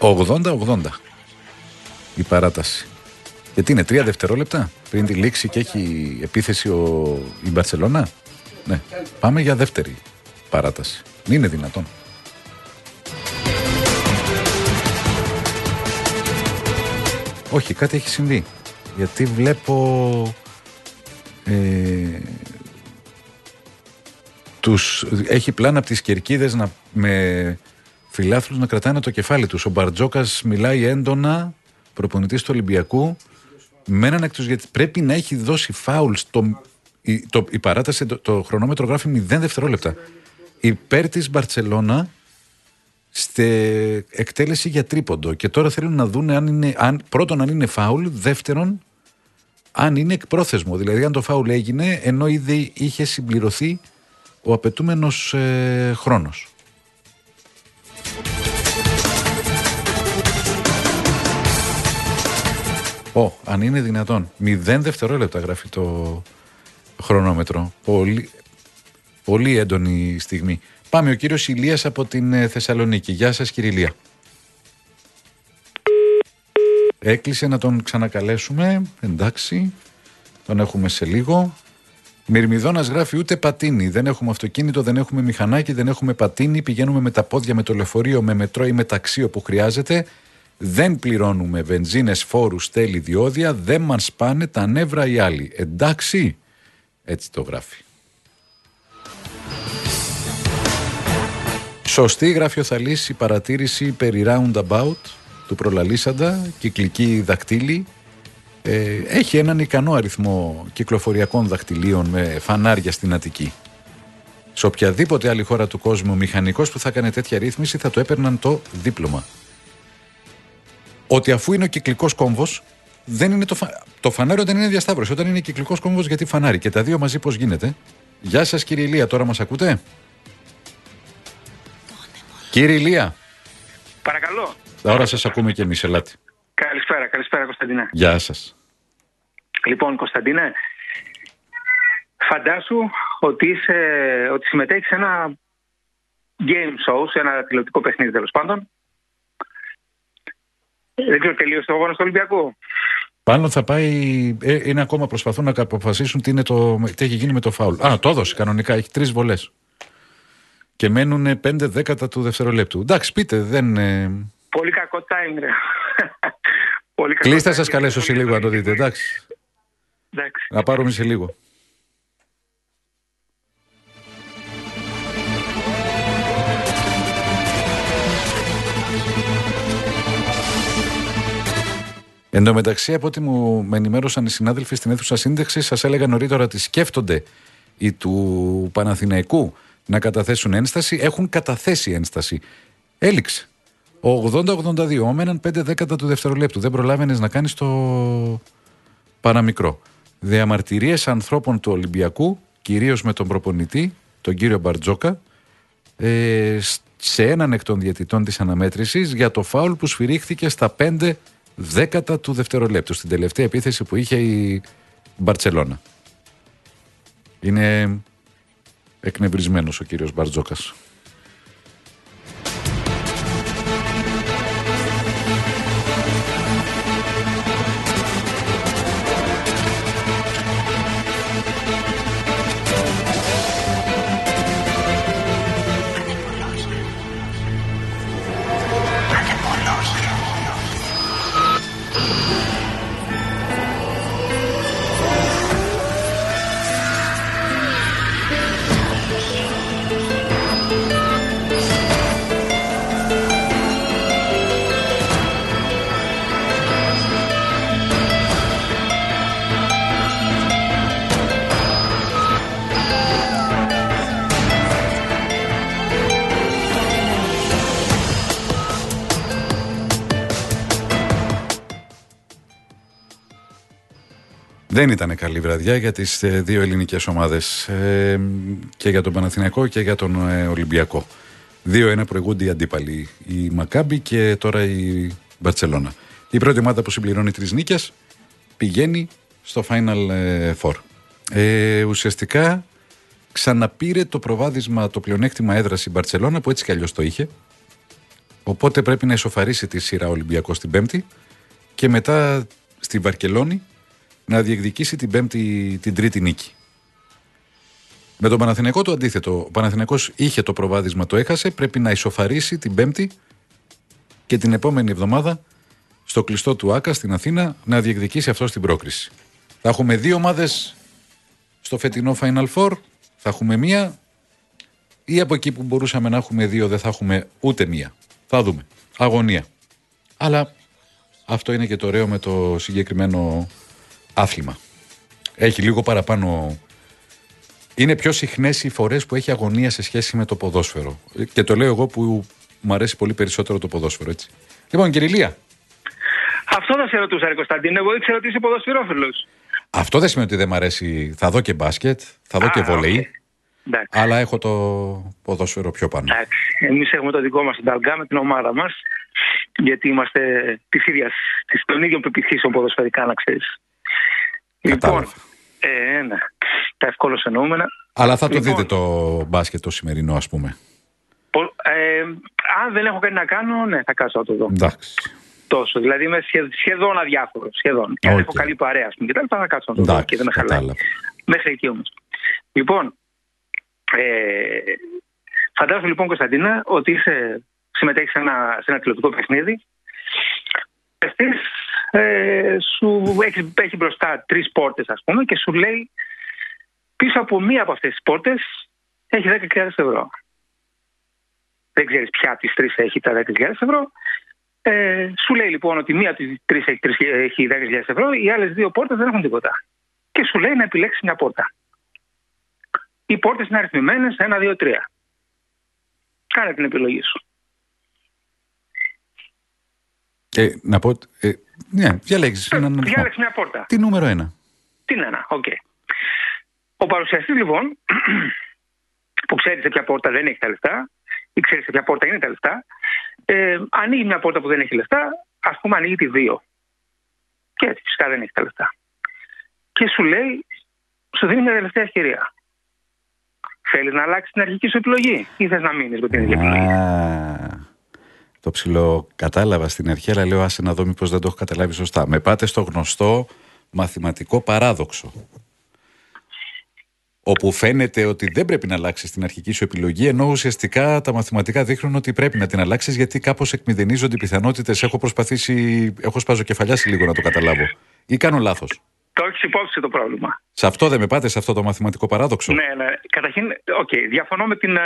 80-80 η παράταση. Γιατί είναι 3 δευτερόλεπτα πριν τη λήξη και έχει επίθεση η Μπαρτσελώνα. Ναι, πάμε για δεύτερη παράταση. Είναι δυνατόν. Όχι, κάτι έχει συμβεί. Γιατί βλέπω έχει πλάνα από τις κερκίδες με φιλάθλους να κρατάνε το κεφάλι τους. Ο Μπαρτζόκας μιλάει έντονα, προπονητής του Ολυμπιακού, με έναν εκ τους, γιατί πρέπει να έχει δώσει φάουλ η παράταση, το χρονόμετρο γράφει 0 δευτερόλεπτα υπέρ της Μπαρτσελώνα εκτέλεση για τρίποντο, και τώρα θέλουν να δουν πρώτον αν είναι φάουλ, δεύτερον αν είναι εκπρόθεσμο, δηλαδή αν το φάουλ έγινε ενώ ήδη είχε συμπληρωθεί ο απαιτούμενος χρόνος. Αν είναι δυνατόν. 0 δευτερόλεπτα γράφει το χρονόμετρο. Πολύ έντονη στιγμή. Πάμε, ο κύριος Ηλίας από την Θεσσαλονίκη. Γεια σας, κύριε Ηλία. Έκλεισε, να τον ξανακαλέσουμε. Εντάξει, τον έχουμε σε λίγο. Μυρμηδόνας γράφει ούτε πατίνι. Δεν έχουμε αυτοκίνητο, δεν έχουμε μηχανάκι, δεν έχουμε πατίνι. Πηγαίνουμε με τα πόδια, με το λεωφορείο, με μετρό ή με ταξί όπου χρειάζεται. Δεν πληρώνουμε βενζίνες, φόρους, τέλη, διόδια. Δεν μας σπάνε τα νεύρα οι άλλοι. Εντάξει, έτσι το γράφει. Σωστή, γράφει ο Θαλής, η παρατήρηση περί roundabout του προλαλήσαντα, κυκλική δακτύλη. Έχει έναν ικανό αριθμό κυκλοφοριακών δακτυλίων με φανάρια στην Αττική. Σε οποιαδήποτε άλλη χώρα του κόσμου, ο μηχανικός που θα έκανε τέτοια ρύθμιση θα του έπαιρναν το δίπλωμα. Ότι αφού είναι ο κυκλικός κόμβος, δεν είναι το φανάριο δεν είναι διασταύρωση. Όταν είναι κυκλικός κόμβος, γιατί φανάρι? Και τα δύο μαζί πώς γίνεται? Γεια σας, κύριε Ηλία, τώρα μας ακούτε? Κύριε Ηλία. Παρακαλώ. Τώρα σας ακούμε και εμείς, ελάτε. Καλησπέρα Κωνσταντινέ. Γεια σας. Λοιπόν, Κωνσταντινέ, φαντάσου ότι συμμετέχεις σε ένα game show, σε ένα τηλεοπτικό παιχνίδι τέλος πάντων. Δεν ξέρω, τελείωσε το αγώνα στο Ολυμπιακό. Πάνω θα πάει, είναι ακόμα, προσπαθούν να αποφασίσουν τι έχει γίνει με το φάουλ. Το έδωσε κανονικά, έχει 3 βολές. Και μένουν 5 δέκατα του δευτερολέπτου. Εντάξει, πείτε, δεν... Πολύ κακό time, ρε. Κλείστε, σας καλέσω σε λίγο να το δείτε, εντάξει. Να πάρουμε σε λίγο. Εν τω μεταξύ, από ό,τι με ενημέρωσαν οι συνάδελφοι στην αίθουσα σύνταξη, σας έλεγα νωρίτερα ότι σκέφτονται οι του Παναθηναϊκού να καταθέσουν ένσταση. Έχουν καταθέσει ένσταση. Έληξε. 80-82, όμεναν 5 δέκατα του δευτερολέπτου. Δεν προλάβαινες να κάνεις το παραμικρό. Διαμαρτυρίες ανθρώπων του Ολυμπιακού, κυρίως με τον προπονητή, τον κύριο Μπαρτζόκα, σε έναν εκ των διαιτητών της αναμέτρησης για το φάουλ που σφυρίχθηκε στα 5 δέκατα του δευτερολέπτου, στην τελευταία επίθεση που είχε η Μπαρτσελώνα. Είναι εκνευρισμένος ο κύριος Μπαρτζόκας. Δεν ήταν καλή βραδιά για τις δύο ελληνικές ομάδες, και για τον Παναθηναϊκό και για τον Ολυμπιακό. 2-1 προηγούνται οι αντίπαλοι, η Μακάμπι και τώρα η Μπαρτσελώνα. Η πρώτη ομάδα που συμπληρώνει 3 νίκες πηγαίνει στο Final Four. Ουσιαστικά ξαναπήρε το προβάδισμα, το πλεονέκτημα έδρας η Μπαρτσελώνα, που έτσι κι αλλιώς το είχε. Οπότε πρέπει να ισοφαρίσει τη σειρά Ολυμπιακός την Πέμπτη και μετά στη Βαρκελόνη να διεκδικήσει την τρίτη νίκη. Με τον Παναθηναϊκό το αντίθετο. Ο Παναθηναϊκός είχε το προβάδισμα, το έχασε. Πρέπει να ισοφαρίσει την Πέμπτη και την επόμενη εβδομάδα στο κλειστό του ΆΚΑ στην Αθήνα να διεκδικήσει αυτό στην πρόκριση. Θα έχουμε 2 ομάδες στο φετινό Final Four, θα έχουμε 1 ή από εκεί που μπορούσαμε να έχουμε 2 δεν θα έχουμε ούτε 1. Θα δούμε. Αγωνία. Αλλά αυτό είναι και το ωραίο με το συγκεκριμένο άθλημα. Έχει λίγο παραπάνω. Είναι πιο συχνές οι φορές που έχει αγωνία σε σχέση με το ποδόσφαιρο. Και το λέω εγώ που μου αρέσει πολύ περισσότερο το ποδόσφαιρο, έτσι. Λοιπόν, κύριε Ηλία. Αυτό θα σε ρωτούσα, Κωνσταντίνε. Εγώ ήξερα ότι είσαι ποδοσφαιρόφιλος. Αυτό δεν σημαίνει ότι δεν μου αρέσει. Θα δω και μπάσκετ, θα δω και βολεϊ. Okay. Αλλά έχω το ποδόσφαιρο πιο πάνω. Εμείς έχουμε το δικό μας συνταλγκά με την ομάδα μας. Γιατί είμαστε των ίδιων πεποιθήσεων ποδοσφαιρικά, να ξέρεις. Κατάλαβα. Λοιπόν, ναι. Τα ευκόλως εννοούμενα. Αλλά θα το δείτε το μπάσκετ το σημερινό, ας πούμε. Αν δεν έχω κάτι να κάνω, ναι, θα κάτσω να το δω. Εντάξει. Τόσο. Δηλαδή είμαι σχεδόν αδιάφορο. Σχεδόν. Και αν έχω καλή παρέα, ας πούμε, και τα λοιπά, θα κάτσω να το δω και δεν με χαλάει. Μέχρι εκεί όμως. Λοιπόν, φαντάζομαι λοιπόν, Κωνσταντίνα, ότι συμμετέχεις σε ένα τηλεοπτικό παιχνίδι. Σου έχει μπροστά 3 πόρτες, ας πούμε, και σου λέει πίσω από μία από αυτές τις πόρτες έχει 10.000 ευρώ. Δεν ξέρεις ποια από τις 3 έχει τα 10.000 ευρώ. Σου λέει λοιπόν ότι μία από τις 3 έχει 10.000 ευρώ, οι άλλες 2 πόρτες δεν έχουν τίποτα. Και σου λέει να επιλέξεις μια πόρτα. Οι πόρτες είναι αριθμημένες 1, 2, 3. Κάνε την επιλογή σου. Να πω. Ναι, διαλέξεις μια πόρτα. Τι νούμερο 1. Την 1, οκ. Ο παρουσιαστής λοιπόν, που ξέρει σε ποια πόρτα δεν έχει τα λεφτά, ή ξέρει σε ποια πόρτα είναι τα λεφτά, ανοίγει μια πόρτα που δεν έχει λεφτά, ας πούμε ανοίγει τη 2. Και έτσι φυσικά δεν έχει τα λεφτά. Και σου λέει, σου δίνει μια τελευταία ευκαιρία. Θέλεις να αλλάξεις την αρχική σου επιλογή ή θες να μείνεις με την ίδια επιλογή? Το ψηλό κατάλαβα στην αρχή, αλλά λέω άσε να δω μήπως δεν το έχω καταλάβει σωστά. Με πάτε στο γνωστό μαθηματικό παράδοξο, όπου φαίνεται ότι δεν πρέπει να αλλάξεις την αρχική σου επιλογή, ενώ ουσιαστικά τα μαθηματικά δείχνουν ότι πρέπει να την αλλάξεις, γιατί κάπως εκμηδενίζονται οι πιθανότητες. Έχω σπαζοκεφαλιάσει λίγο να το καταλάβω. Ή κάνω λάθος? Το έχεις υπόψη το πρόβλημα. Σε αυτό δεν με πάτε, σε αυτό το μαθηματικό παράδοξο? Ναι. Καταρχήν, διαφωνώ με την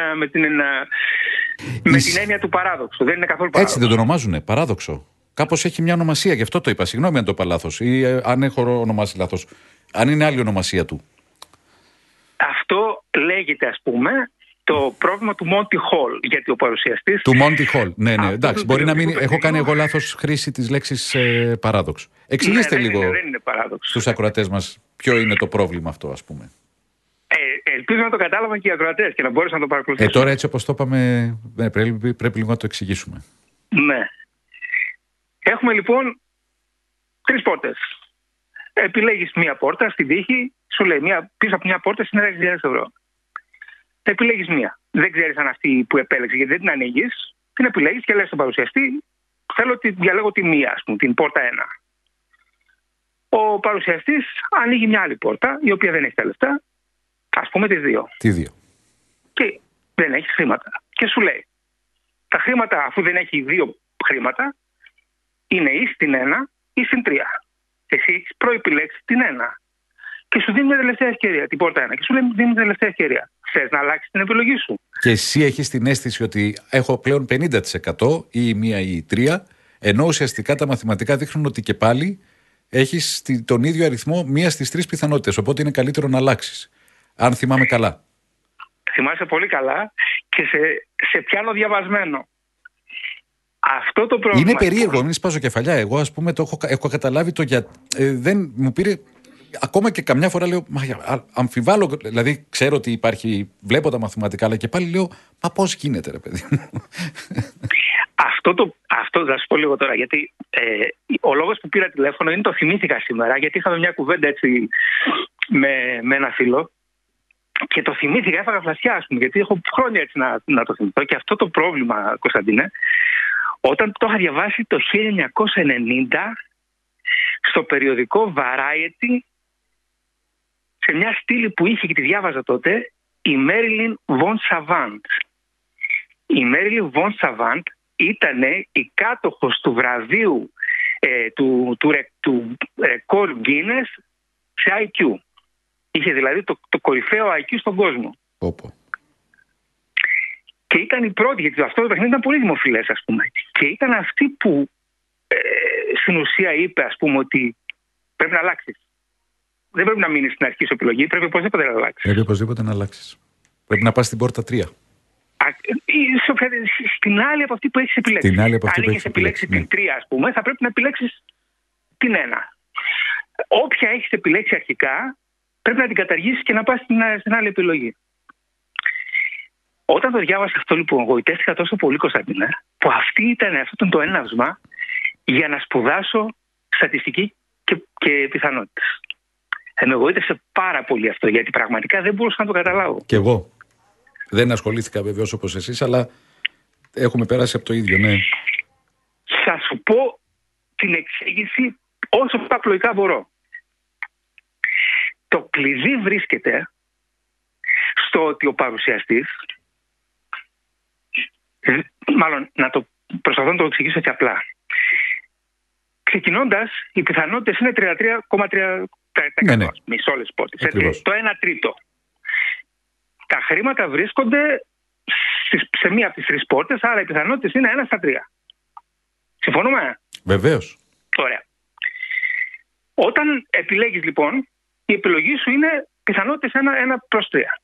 έννοια του παράδοξου. Δεν είναι καθόλου παράδοξο. Έτσι δεν το ονομάζουνε, παράδοξο? Κάπως έχει μια ονομασία, γι' αυτό το είπα. Συγγνώμη αν το είπα λάθος ή αν έχω ονομάσει λάθος. Αν είναι άλλη ονομασία του. Αυτό λέγεται, ας πούμε, το πρόβλημα του Monty Hall. Γιατί ο παρουσιαστής. Του Monty Hall. Ναι. Εντάξει, μπορεί να μην έχω κάνει εγώ λάθος χρήση της λέξης παράδοξο. Εξηγήστε λίγο στους ακροατές μας ποιο είναι το πρόβλημα αυτό, ας πούμε. Ελπίζω να το κατάλαβαν και οι ακροατές και να μπορέσαν να το παρακολουθήσουν. Τώρα έτσι όπως το είπαμε, πρέπει λίγο να το εξηγήσουμε. Ναι. Έχουμε λοιπόν 3 πόρτες. Επιλέγεις μία πόρτα στην τύχη, σου λέει πίσω από μια πόρτα είναι 10.000 ευρώ. Επιλέγεις μία. Δεν ξέρεις αν αυτή που επέλεξες, γιατί δεν την ανοίγεις, την επιλέγεις και λες στον παρουσιαστή, διαλέγω τη μία, ας πούμε, την πόρτα 1. Ο παρουσιαστής ανοίγει μια άλλη πόρτα, η οποία δεν έχει τα λεφτά, ας πούμε τη 2. Τη 2. Και δεν έχει χρήματα. Και σου λέει, τα χρήματα, αφού δεν έχει 2 χρήματα, είναι ή στην 1 ή στην 3. Εσύ έχεις προεπιλέξει την 1. Και σου δίνει μια τελευταία ευκαιρία, την πόρτα 1. Και σου λέει, δίνει μια τελευταία ευκαιρία. Θες να αλλάξεις την επιλογή σου? Και εσύ έχεις την αίσθηση ότι έχω πλέον 50% ή η 1 ή η 3, ενώ ουσιαστικά τα μαθηματικά δείχνουν ότι και πάλι έχεις τον ίδιο αριθμό μία στις 3 πιθανότητες. Οπότε είναι καλύτερο να αλλάξεις. Αν θυμάμαι καλά. Θυμάσαι πολύ καλά και σε πιάνω διαβασμένο. Αυτό το πρόβλημα. Είναι περίεργο, μην σπάζω κεφαλιά. Εγώ, ας πούμε, το έχω καταλάβει το για. Δεν μου πήρε. Ακόμα και καμιά φορά λέω. Αμφιβάλλω. Δηλαδή, ξέρω ότι υπάρχει. Βλέπω τα μαθηματικά, αλλά και πάλι λέω. Μα πώς γίνεται, ρε παιδί μου? Αυτό θα σου πω λίγο τώρα. Γιατί ο λόγος που πήρα τηλέφωνο είναι το θυμήθηκα σήμερα. Γιατί είχαμε μια κουβέντα έτσι με ένα φίλο. Και το θυμήθηκα, έφαγα φλασιά, ας πούμε, γιατί έχω χρόνια έτσι να το θυμηθώ. Και αυτό το πρόβλημα, Κωνσταντίνε, Όταν το είχα διαβάσει το 1990 στο περιοδικό Variety, σε μια στήλη που είχε και τη διάβαζα τότε, η Marilyn von Savant. Η Marilyn von Savant ήταν η κάτοχος του βραβείου του ρεκόρ Guinness σε IQ. Είχε δηλαδή το κορυφαίο IQ στον κόσμο. Όπο. Και ήταν η πρώτη, γιατί αυτό το παιχνίδι ήταν πολύ δημοφιλές, ας πούμε. Και ήταν αυτή που στην ουσία είπε, ας πούμε, ότι πρέπει να αλλάξεις. Δεν πρέπει να μείνεις στην αρχή σου επιλογή, πρέπει οπωσδήποτε να αλλάξεις. Πρέπει οπωσδήποτε να αλλάξεις. Πρέπει να πας στην πόρτα 3. Στην άλλη από αυτή που έχεις επιλέξει. Αν έχεις επιλέξει την 3, ας πούμε, θα πρέπει να επιλέξεις την 1. Όποια έχεις επιλέξει αρχικά, πρέπει να την καταργήσεις και να πας στην άλλη επιλογή. Όταν το διάβασα αυτό, λοιπόν, γοητεύτηκα τόσο πολύ, Κωνσταντίνε, που αυτό ήταν το έναυσμα για να σπουδάσω στατιστική και πιθανότητες. Με εγωίτευσε πάρα πολύ αυτό, γιατί πραγματικά δεν μπορούσα να το καταλάβω. Κι εγώ. Δεν ασχολήθηκα βεβαίως όπως εσείς, αλλά έχουμε περάσει από το ίδιο, ναι. Θα σου πω την εξήγηση όσο πιο απλοϊκά μπορώ. Το κλειδί βρίσκεται στο ότι ο παρουσιαστής, μάλλον προσπαθώ να το εξηγήσω και απλά. Ξεκινώντας, οι πιθανότητες είναι 33,3%. Ναι. Μισό όλες τις πόρτες. Το 1 τρίτο. Τα χρήματα βρίσκονται σε μία από τις 3 πόρτες, άρα οι πιθανότητες είναι 1 στα 3. Συμφωνούμε? Βεβαίως. Ωραία. Όταν επιλέγεις, λοιπόν, η επιλογή σου είναι πιθανότητες 1 προς 3.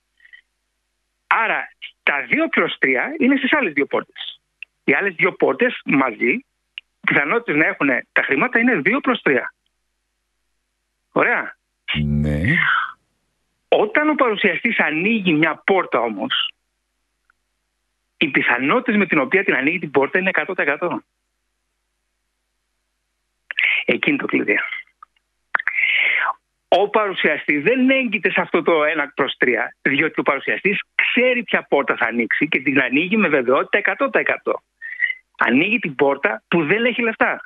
Άρα τα 2 προς 3 είναι στις άλλες 2 πόρτες. Οι άλλες 2 πόρτες μαζί, οι πιθανότητες να έχουν τα χρήματα είναι 2 προς 3. Ωραία. Ναι. Όταν ο παρουσιαστής ανοίγει μια πόρτα όμως, οι πιθανότητες με την οποία την ανοίγει την πόρτα είναι 100%. Εκείνη το κλειδί. Ο παρουσιαστής δεν έγκυται σε αυτό το 1 προς 3, διότι ο παρουσιαστής ξέρει ποια πόρτα θα ανοίξει και την ανοίγει με βεβαιότητα 100%. Ανοίγει την πόρτα που δεν έχει λεφτά.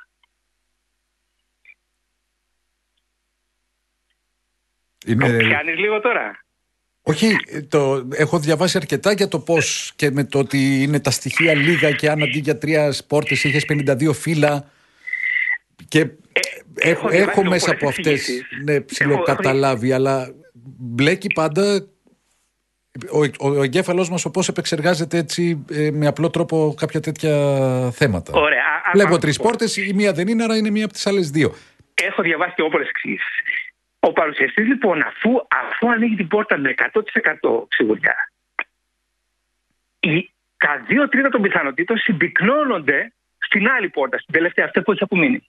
Το πιάνεις λίγο τώρα? Όχι, έχω διαβάσει αρκετά για το πώς και με το ότι είναι τα στοιχεία λίγα και αν αντί για 3 πόρτες είχες 52 φύλλα και έχω μέσα από αυτές ψιλοκαταλάβει, αλλά μπλέκει πάντα ο εγκέφαλός μας πώς επεξεργάζεται έτσι με απλό τρόπο κάποια τέτοια θέματα. Ωραία. Βλέπω 3 πόρτες, η μία δεν είναι, άρα είναι μία από τις άλλες 2. Έχω διαβάσει και όποιες εξηγήσεις. Ο παρουσιαστής, λοιπόν, αφού ανοίγει την πόρτα με 100% σιγουριά, τα 2 τρίτα των πιθανότητων συμπυκνώνονται στην άλλη πόρτα, στην τελευταία, αυτή που έχει απομείνει.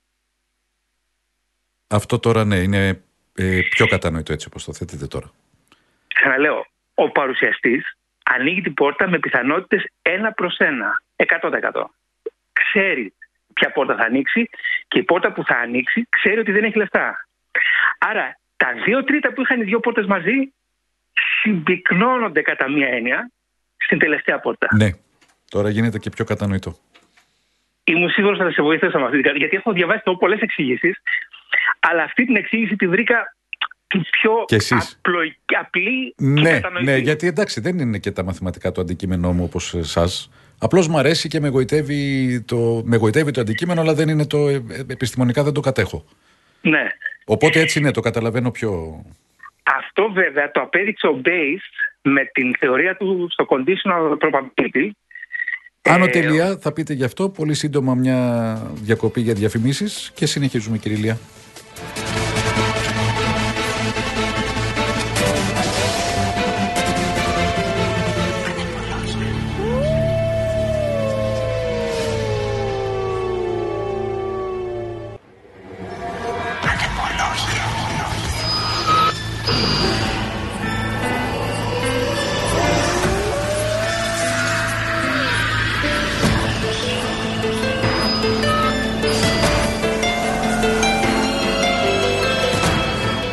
Αυτό τώρα, ναι, είναι πιο κατανοητό έτσι όπως το θέτετε τώρα. Ξαναλέω, ο παρουσιαστής ανοίγει την πόρτα με πιθανότητες 1 προς 1, 100%. Ξέρει ποια πόρτα θα ανοίξει και η πόρτα που θα ανοίξει ξέρει ότι δεν έχει λεφτά. Άρα τα 2 τρίτα που είχαν οι 2 πόρτες μαζί συμπυκνώνονται κατά μία έννοια στην τελευταία πόρτα. Ναι, τώρα γίνεται και πιο κατανοητό. Ήμουν σίγουρος ότι θα σε βοηθήσω με αυτή, γιατί έχω διαβάσει πολλές εξηγήσεις, αλλά αυτή την εξήγηση τη βρήκα πιο απλή και κατανοητή. Ναι, γιατί εντάξει δεν είναι και τα μαθηματικά το αντικείμενό μου όπως εσάς. Απλώς μου αρέσει και με γοητεύει το αντικείμενο, αλλά δεν είναι επιστημονικά δεν το κατέχω. Ναι. Οπότε έτσι είναι, το καταλαβαίνω πιο... Αυτό βέβαια το απέδειξε ο Bayes με την θεωρία του στο conditional probability. Άνω τελεία θα πείτε γι' αυτό, πολύ σύντομα μια διακοπή για διαφημίσεις και συνεχίζουμε, κύριε Ηλία.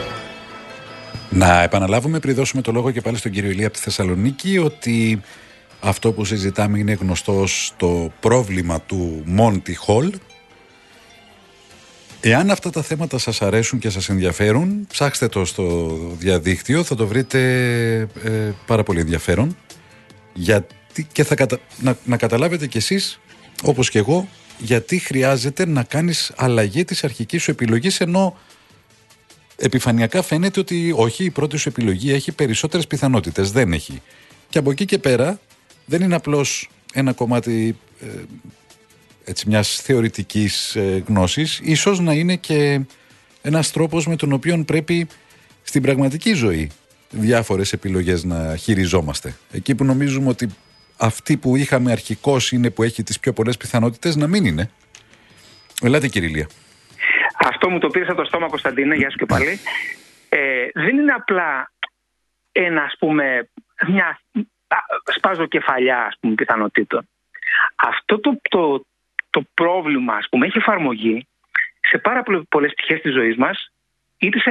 Να επαναλάβουμε πριν δώσουμε το λόγο και πάλι στον κύριο Ηλία από τη Θεσσαλονίκη ότι Αυτό που συζητάμε είναι γνωστό στο πρόβλημα του Monty Hall. Εάν αυτά τα θέματα σας αρέσουν και σας ενδιαφέρουν, ψάξτε το στο διαδίκτυο, θα το βρείτε πάρα πολύ ενδιαφέρον. Και να καταλάβετε κι εσείς, όπως και εγώ, γιατί χρειάζεται να κάνεις αλλαγή της αρχικής σου επιλογής, ενώ επιφανειακά φαίνεται ότι όχι, η πρώτη σου επιλογή έχει περισσότερες πιθανότητες. Δεν έχει. Και από εκεί και πέρα δεν είναι απλώς ένα κομμάτι μιας θεωρητικής γνώσης, ίσως να είναι και ένας τρόπος με τον οποίο πρέπει στην πραγματική ζωή διάφορες επιλογές να χειριζόμαστε. Εκεί που νομίζουμε ότι αυτή που είχαμε αρχικώς είναι που έχει τις πιο πολλές πιθανότητες, να μην είναι. Ελάτε, κύριε Ηλία. Αυτό μου το πήρε από το στόμα, Κωνσταντίνε, γεια σου και πάλι. Δεν είναι απλά ένα, ας πούμε, μια σπάζω κεφαλιά, ας πούμε, πιθανότητων. Αυτό το πρόβλημα, ας πούμε, έχει εφαρμογή σε πάρα πολλές πτυχές της ζωής μας, είτε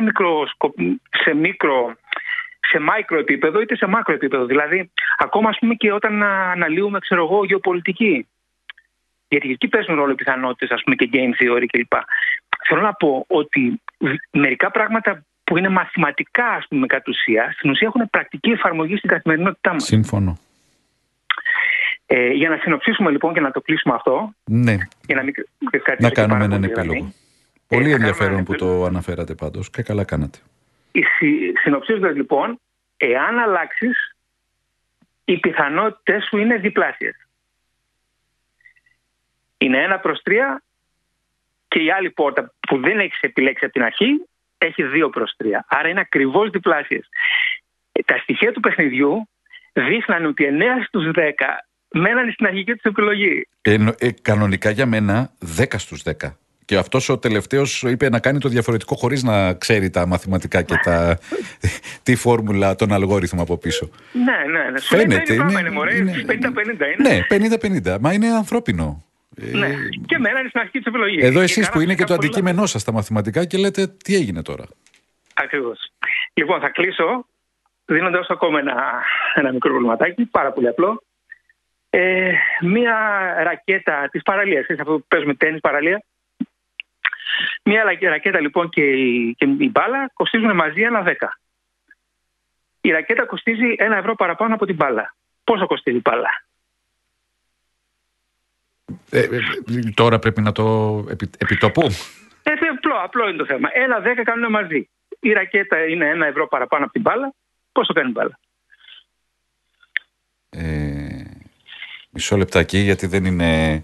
σε μάικρο επίπεδο, είτε σε μάκρο επίπεδο. Δηλαδή, ακόμα, ας πούμε, και όταν αναλύουμε, γεωπολιτική. Γιατί εκεί παίζουν ρόλο πιθανότητες, ας πούμε, και game theory κλπ. Θέλω να πω ότι μερικά πράγματα που είναι μαθηματικά, ας πούμε, κατ' ουσία, στην ουσία έχουν πρακτική εφαρμογή στην καθημερινότητά μας. Σύμφωνο. Για να συνοψίσουμε λοιπόν και να το κλείσουμε αυτό. Ναι. Για να κάνουμε έναν επίλογο. Πολύ ενδιαφέρον που το αναφέρατε πάντως και καλά κάνατε. Συνοψίζοντας λοιπόν, εάν αλλάξεις, οι πιθανότητες σου είναι διπλάσιες. Είναι 1/3 και η άλλη πόρτα που δεν έχεις επιλέξει από την αρχή έχει 2/3. Άρα είναι ακριβώς διπλάσιες. Τα στοιχεία του παιχνιδιού δείχναν ότι 9 στους 10 μένανε στην αρχική τους επιλογή. Κανονικά για μένα 10 στους 10. Και αυτός ο τελευταίος είπε να κάνει το διαφορετικό χωρίς να ξέρει τα μαθηματικά και τη φόρμουλα, τον αλγόριθμο από πίσω. Ναι. Φαίνεται. Είναι 50-50 είναι. Ναι, 50-50. Μα είναι ανθρώπινο. Ναι. Και μένανε στην αρχική της επιλογή. Εδώ εσείς που είναι και το αντικείμενό σας στα μαθηματικά και λέτε τι έγινε τώρα. Ακριβώς. Λοιπόν, θα κλείσω δίνοντας ακόμα ένα μικρό προβληματάκι, πάρα πολύ απλό. Μία ρακέτα της παραλίας, αυτό που παίζουμε τένις παραλία. Μία ρακέτα λοιπόν και η μπάλα κοστίζουν μαζί 1,10. Η ρακέτα κοστίζει 1 ευρώ παραπάνω από την μπάλα. Πόσο κοστίζει η μπάλα? Τώρα πρέπει να το επιτοπού. Απλό είναι το θέμα. 1,10 κάνουν μαζί. Η ρακέτα είναι 1 ευρώ παραπάνω από την μπάλα. Πόσο κάνει η μπάλα? Μισό λεπτάκι, γιατί δεν είναι...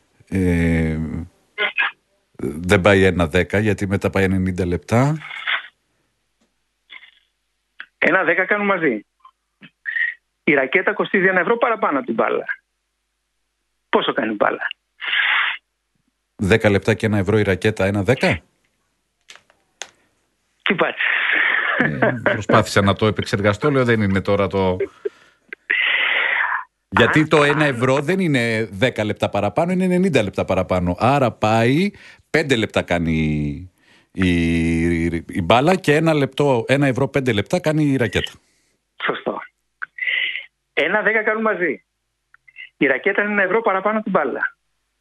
δεν πάει 1,10, γιατί μετά πάει 90 λεπτά. 1,10 κάνουν μαζί. Η ρακέτα κοστίζει 1 ευρώ παραπάνω από την μπάλα. Πόσο κάνει η μπάλα? 10 λεπτά και 1 ευρώ η ρακέτα, 1,10. Τι πάτησε. Προσπάθησα να το επεξεργαστώ, λέω δεν είναι τώρα το... Γιατί το 1 ευρώ δεν είναι 10 λεπτά παραπάνω, είναι 90 λεπτά παραπάνω. Άρα πάει 5 λεπτά κάνει η μπάλα και 1 ευρώ 5 λεπτά κάνει η ρακέτα. Σωστό. 1,10 κάνουν μαζί. Η ρακέτα είναι 1 ευρώ παραπάνω από την μπάλα.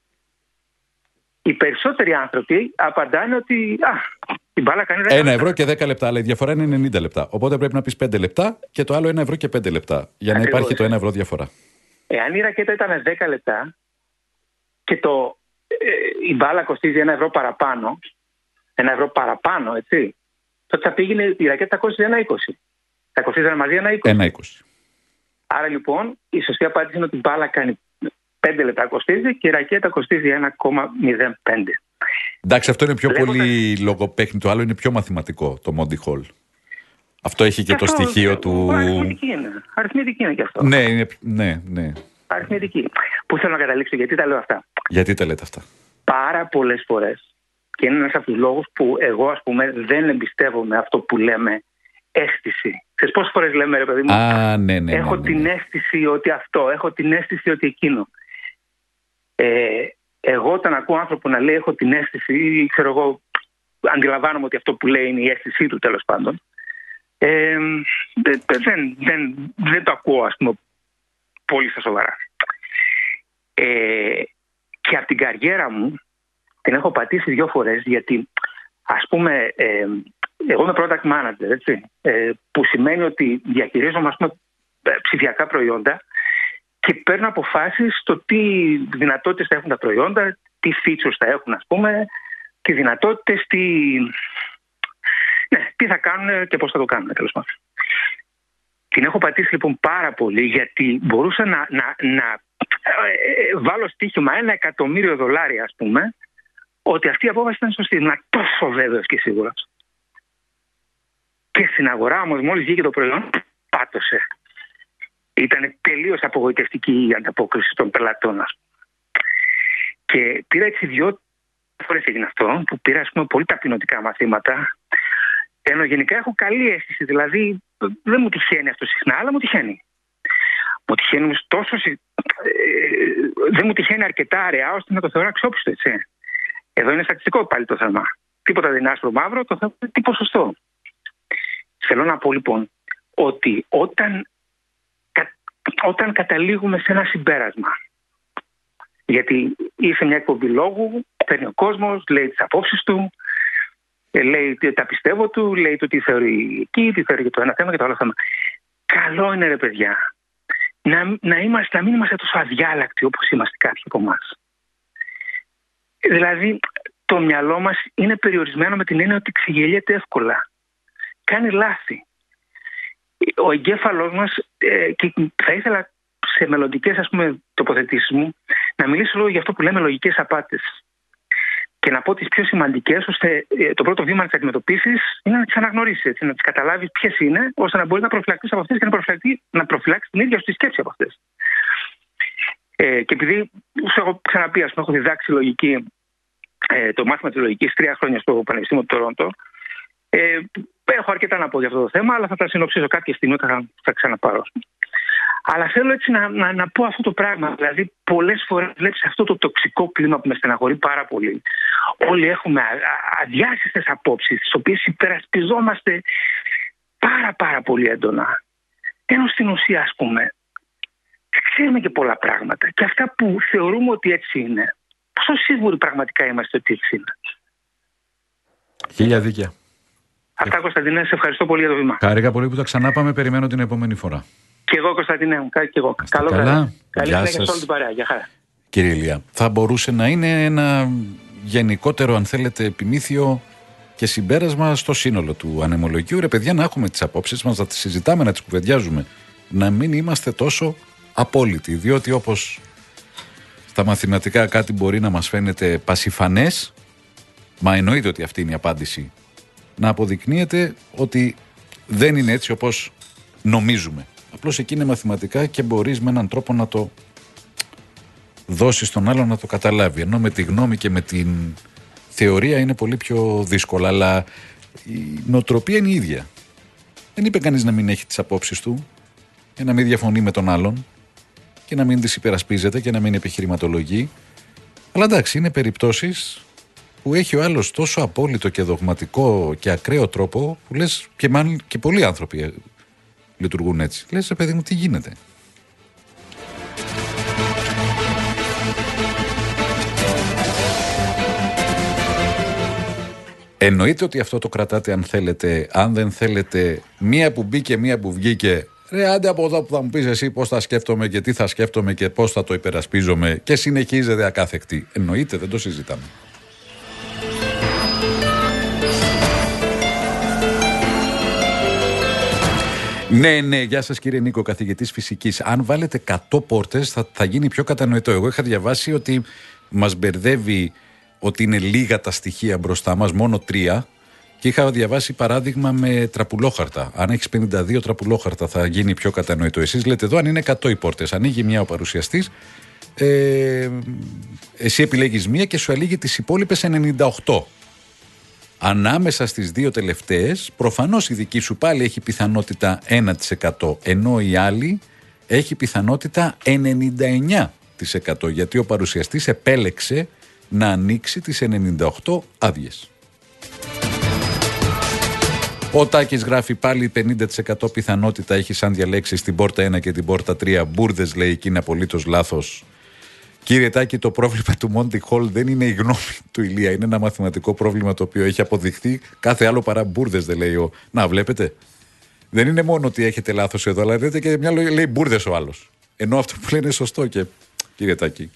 Οι περισσότεροι άνθρωποι απαντάνε ότι η μπάλα κάνει 1 ευρώ και 10 λεπτά, αλλά η διαφορά είναι 90 λεπτά. Οπότε πρέπει να πεις 5 λεπτά και το άλλο 1 ευρώ και 5 λεπτά. Για να υπάρχει το 1 ευρώ διαφορά. Εάν η ρακέτα ήταν 10 λεπτά και η μπάλα κοστίζει 1 ευρώ παραπάνω, 1 ευρώ παραπάνω, έτσι, τότε θα πήγαινε η ρακέτα κόστιζε 1,20. Θα κοστίζανε μαζί 1,20. Άρα λοιπόν η σωστή απάντηση είναι ότι η μπάλα κάνει 5 λεπτά κοστίζει και η ρακέτα κοστίζει 1,05. Εντάξει, αυτό είναι πιο πολύ λογοπαίχνη, το άλλο είναι πιο μαθηματικό, το Monty Hall. Αυτό έχει και το στοιχείο του... Αριθμητική είναι και αυτό. Ναι. Αριθμητική. Πού θέλω να καταλήξω, γιατί τα λέω αυτά? Γιατί τα λέτε αυτά? Πάρα πολλές φορές, και είναι ένας από τους λόγους που εγώ, ας πούμε, δεν εμπιστεύομαι αυτό που λέμε αίσθηση. Ξέρεις πόσες φορές λέμε, ρε παιδί μου, ναι, έχω την αίσθηση ότι αυτό, έχω την αίσθηση ότι εκείνο. Εγώ όταν ακούω άνθρωπο να λέει έχω την αίσθηση, ή ξέρω εγώ, αντιλαμβάνομαι ότι αυτό που λέει είναι η αίσθησή του, τέλος πάντων. Δεν το ακούω, ας πούμε, πολύ στα σοβαρά. Και από την καριέρα μου την έχω πατήσει 2 φορές, γιατί ας πούμε εγώ είμαι product manager, έτσι, που σημαίνει ότι διαχειρίζομαι, ας πούμε, ψηφιακά προϊόντα και παίρνω αποφάσεις στο τι δυνατότητες θα έχουν τα προϊόντα, τι features θα έχουν, ας πούμε, τι δυνατότητες, τι θα κάνουν και πώς θα το κάνουν, τέλος πάντων. Την έχω πατήσει λοιπόν πάρα πολύ, γιατί μπορούσα να βάλω στοίχημα $1.000.000, ας πούμε, ότι αυτή η απόφαση ήταν σωστή. Ήμουν τόσο βέβαιος και σίγουρος. Και στην αγορά όμως, μόλις βγήκε το προϊόν, πάτωσε. Ήταν τελείως απογοητευτική η ανταπόκριση των πελατών. Και πήρα έτσι 2 φορές έγινε αυτό, που πήρα, ας πούμε, πολύ ταπεινωτικά μαθήματα. Ενώ γενικά έχω καλή αίσθηση, δηλαδή δεν μου τυχαίνει αυτό συχνά, αλλά μου τυχαίνει. Μου τυχαίνει δεν μου τυχαίνει αρκετά αραιά ώστε να το θεωρώ αξιόπιστο, έτσι. Εδώ είναι στατιστικό πάλι το θέμα. Τίποτα δεν είναι άσπρο μαύρο, το θέμα είναι τι ποσοστό. Θέλω να πω λοιπόν ότι όταν καταλήγουμε σε ένα συμπέρασμα, γιατί είσαι μια εκπομπή λόγου, παίρνει ο κόσμος, λέει τις απόψεις του, λέει τα πιστεύω του, λέει το τι θεωρεί εκεί, τι θεωρεί για το ένα θέμα και το άλλο θέμα. Καλό είναι, ρε παιδιά, να μην είμαστε τόσο αδιάλακτοι όπως είμαστε κάποιοι από εμάς. Δηλαδή, το μυαλό μας είναι περιορισμένο με την έννοια ότι ξεγελιέται εύκολα. Κάνει λάθη. Ο εγκέφαλός μας, και θα ήθελα σε μελλοντικές, ας πούμε, τοποθετήσεις μου, να μιλήσω λίγο για αυτό που λέμε λογικές απάτες. Και να πω τις πιο σημαντικές, ώστε το πρώτο βήμα να τις αντιμετωπίσεις είναι να τις αναγνωρίσεις, έτσι, να τις καταλάβεις ποιες είναι, ώστε να μπορείς να προφυλακτείς από αυτές και να προφυλάξεις την ίδια σου τη σκέψη από αυτές. Και επειδή σου έχω ξαναπεί, ας πούμε, έχω διδάξει λογική, το μάθημα της λογικής 3 χρόνια στο Πανεπιστήμιο του Τορόντο, έχω αρκετά να πω για αυτό το θέμα, αλλά θα τα συνοψίσω κάποια στιγμή όταν θα ξαναπάρω. Αλλά θέλω έτσι να πω αυτό το πράγμα. Δηλαδή, πολλές φορές βλέπεις αυτό το τοξικό κλίμα που με στεναχωρεί πάρα πολύ. Όλοι έχουμε αδιάσυστες απόψεις, τις οποίες υπερασπιζόμαστε πάρα πολύ έντονα. Ενώ στην ουσία, ας πούμε, ξέρουμε και πολλά πράγματα. Και αυτά που θεωρούμε ότι έτσι είναι, πόσο σίγουροι πραγματικά είμαστε ότι έτσι είναι. Χίλια δίκαια. Αυτά, Κωνσταντινέ, σε ευχαριστώ πολύ για το βήμα. Χάρηκα πολύ που τα ξανάπαμε, περιμένω την επόμενη φορά. Και εγώ, Κωνσταντινέ μου, και εγώ. Καλό βράδυ. Καλή συνέχεια σε όλη την παρέα. Γεια χαρά. Κύριε Ηλία, θα μπορούσε να είναι ένα γενικότερο, αν θέλετε, επιμήθειο και συμπέρασμα στο σύνολο του ανεμολογίου. Ρε παιδιά, να έχουμε τις απόψεις μας, να τις συζητάμε, να τις κουβεντιάζουμε. Να μην είμαστε τόσο απόλυτοι. Διότι όπως στα μαθηματικά κάτι μπορεί να μας φαίνεται πασιφανές, μα εννοείται ότι αυτή είναι η απάντηση, να αποδεικνύεται ότι δεν είναι έτσι όπως νομίζουμε. Απλώς εκεί είναι μαθηματικά και μπορείς με έναν τρόπο να το δώσεις στον άλλον να το καταλάβει. Ενώ με τη γνώμη και με την θεωρία είναι πολύ πιο δύσκολα. Αλλά η νοοτροπία είναι η ίδια. Δεν είπε κανείς να μην έχει τις απόψεις του και να μην διαφωνεί με τον άλλον και να μην τις υπερασπίζεται και να μην επιχειρηματολογεί. Αλλά εντάξει, είναι περιπτώσεις που έχει ο άλλος τόσο απόλυτο και δογματικό και ακραίο τρόπο που λες, και μάλλον και πολλοί άνθρωποι λειτουργούν έτσι. Λες, παιδί μου, τι γίνεται. Εννοείται ότι αυτό το κρατάτε αν θέλετε. Αν δεν θέλετε, μία που μπήκε, μία που βγήκε, ρε άντε από εδώ που θα μου πεις εσύ πώς θα σκέφτομαι και τι θα σκέφτομαι και πώς θα το υπερασπίζομαι, και συνεχίζεται ακάθεκτη. Εννοείται, δεν το συζητάμε. Ναι, γεια σας κύριε Νίκο, καθηγητής φυσικής. Αν βάλετε 100 πόρτες θα γίνει πιο κατανοητό. Εγώ είχα διαβάσει ότι μας μπερδεύει ότι είναι λίγα τα στοιχεία μπροστά μας, μόνο 3, και είχα διαβάσει παράδειγμα με τραπουλόχαρτα. Αν έχεις 52 τραπουλόχαρτα θα γίνει πιο κατανοητό. Εσείς λέτε εδώ αν είναι 100 οι πόρτες. Ανοίγει μια ο παρουσιαστής, εσύ επιλέγεις μία και σου αλήγει τις υπόλοιπες 98. Ανάμεσα στις 2 τελευταίες, προφανώς η δική σου πάλι έχει πιθανότητα 1%, ενώ η άλλη έχει πιθανότητα 99%, γιατί ο παρουσιαστής επέλεξε να ανοίξει τις 98 άδειες. Ο Τάκης γράφει πάλι 50% πιθανότητα έχει σαν διαλέξει την πόρτα 1 και την πόρτα 3. Μπούρδες λέει και είναι απολύτως λάθος. Κύριε Τάκη, το πρόβλημα του Monty Hall δεν είναι η γνώμη του Ηλία. Είναι ένα μαθηματικό πρόβλημα το οποίο έχει αποδειχθεί κάθε άλλο παρά μπούρδες, δεν λέει ο. Να, βλέπετε. Δεν είναι μόνο ότι έχετε λάθος εδώ, αλλά δείτε και μια λέει μπούρδες ο άλλος. Ενώ αυτό που λένε είναι σωστό και. Κύριε Τάκη.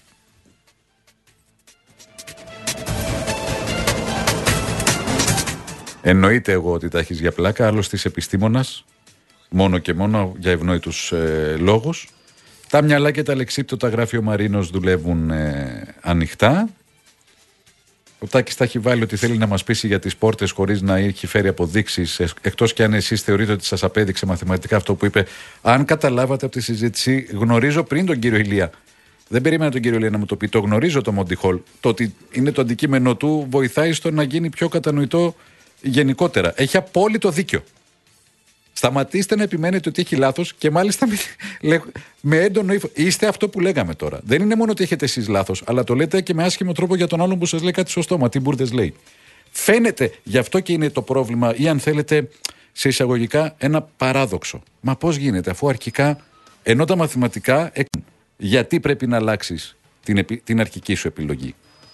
Εννοείται εγώ ότι τα έχεις για πλάκα, άλλωστε είσαι επιστήμονας, μόνο και μόνο για ευνόητους λόγους. Τα μυαλά και τα λεξίπτωτα, γράφει ο Μαρίνος, δουλεύουν ανοιχτά. Ο Τάκης τα έχει βάλει ότι θέλει να μας πείσει για τις πόρτες χωρίς να έχει φέρει αποδείξεις, εκτός και αν εσείς θεωρείτε ότι σας απέδειξε μαθηματικά αυτό που είπε. Αν καταλάβατε από τη συζήτηση, γνωρίζω πριν τον κύριο Ηλία. Δεν περίμενα τον κύριο Ηλία να μου το πει. Το γνωρίζω το Monty Hall. Το ότι είναι το αντικείμενο του βοηθάει στο να γίνει πιο κατανοητό γενικότερα. Έχει απόλυτο δίκιο. Σταματήστε να επιμένετε ότι έχει λάθος και μάλιστα με έντονο ύφος. Είστε αυτό που λέγαμε τώρα. Δεν είναι μόνο ότι έχετε εσείς λάθος, αλλά το λέτε και με άσχημο τρόπο για τον άλλον που σας λέει κάτι σωστό. Μα τι μπούρδες λέει. Φαίνεται, γι' αυτό και είναι το πρόβλημα, ή αν θέλετε, σε εισαγωγικά, ένα παράδοξο. Μα πώς γίνεται, αφού αρχικά, ενώ τα μαθηματικά, γιατί πρέπει να αλλάξεις την αρχική σου επιλογή.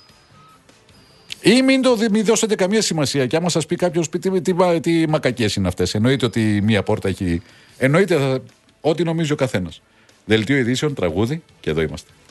Ή μην δώσετε καμία σημασία. Και άμα σας πει κάποιος τι μακακίες είναι αυτές. Εννοείται ότι μία πόρτα έχει. Εννοείται ό,τι νομίζει ο καθένας. Δελτίο ειδήσεων, τραγούδι και εδώ είμαστε.